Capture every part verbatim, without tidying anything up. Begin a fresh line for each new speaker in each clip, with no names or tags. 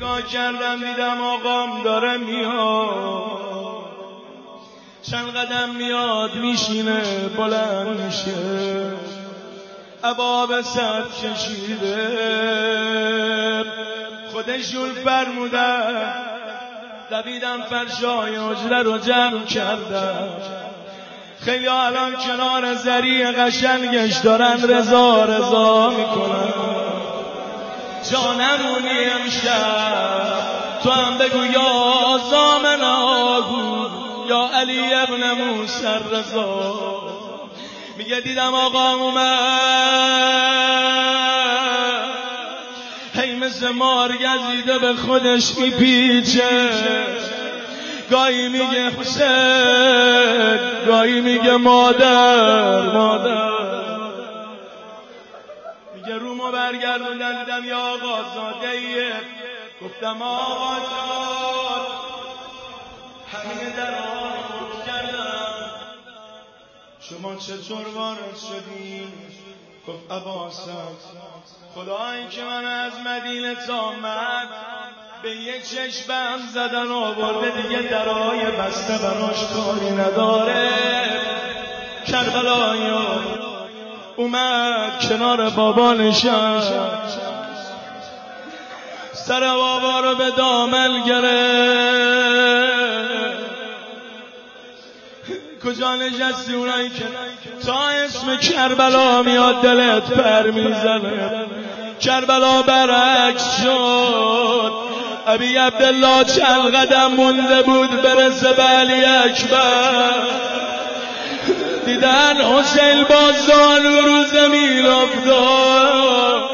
نگاه کردم دیدم آقام داره میاد، چند قدم میاد میشینه بلند میشه، عبا به سر کشیده، خودشون فرمودن. دویدم فرشای حجره رو جمع کردم، خیلی الان کنار زری قشنگش دارن رضا رضا میکنن. جانمونی امشب تو هم بگو یا زامن آگو یا علی ابن موسی رضا. میگه دیدم آقا اومد، هی مثل مار گزیده به خودش میپیچه، گاهی میگه حسین، گاهی میگه مادر مادر. میگه رومو برگردوندن دیدم یا آقا زادهیه. گفتم آقا جان همین در آقا کردم، شما چطور وارد شدین؟ گفت عباست خدایی که من از مدینه تا من به یک چشمم زدن آورده، دیگه درهای بسته براش کاری نداره. کربلایا اومد کنار بابا نشست، سر بابا رو به دامن گرفت. کجا نشستی؟ اونایی که تا اسم کربلا میاد دلت پر میزنه. کربلا برعکس شد، ابی عبدالله چند قدم مونده بود برسه به علی اکبر، دیدن حسین با زانو رو زمین افتاد،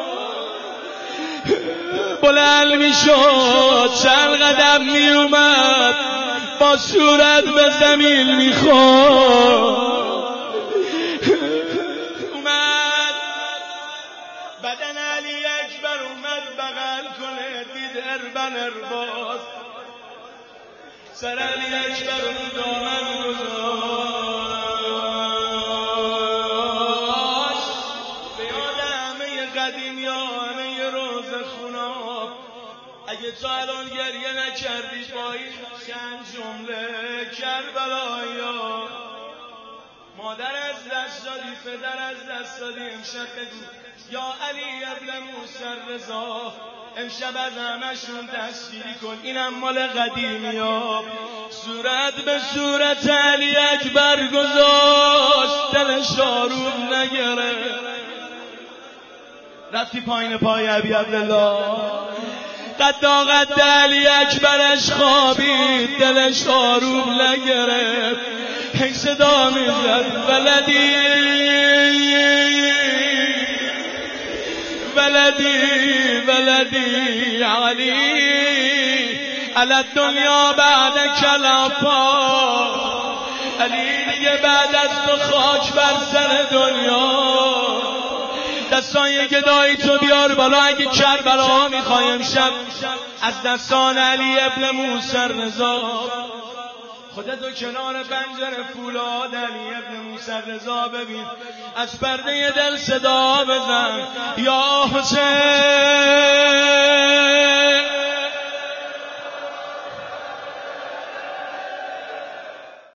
بلند میشد چند قدم میومد با صورت به زمین میخورد. اومد بدن علی اکبر اومد بغل کنه، دید اربن ارباز، سر علی اکبر رو دامن گذاشت. به یاد همه قدیمی ها، همه روز خوناب، اگه تو الان گریه نکردی با این چند جمله کربلایا، مادر از دست دادی، پدر از دست دادی، امشب بگو یا علی ابن موسی رضا، امشب از همشون دستگیری کن. اینم مال قدیمی ها. صورت به صورت علی اکبر گذاشت، دلش آروم نگرفت. رفتی پایین پای ابی عبدالله، قد قد علی اکبرش خوابید، دلش آروم نگرفت. هی صدا میزد ولدی ولدی ولدی علی علی الدنیا بعد کلافا. علی دیگه بعد از تو خاک بر سر دنیا. دستان گدایی تو بیار بالا، اگه کربلا میخوای امشب از دستان علی ابن موسی رضا. خودتو کنار پنجره فولاد علی ابن موسی رضا ببین، از پرده دل صدا بزن یا حسین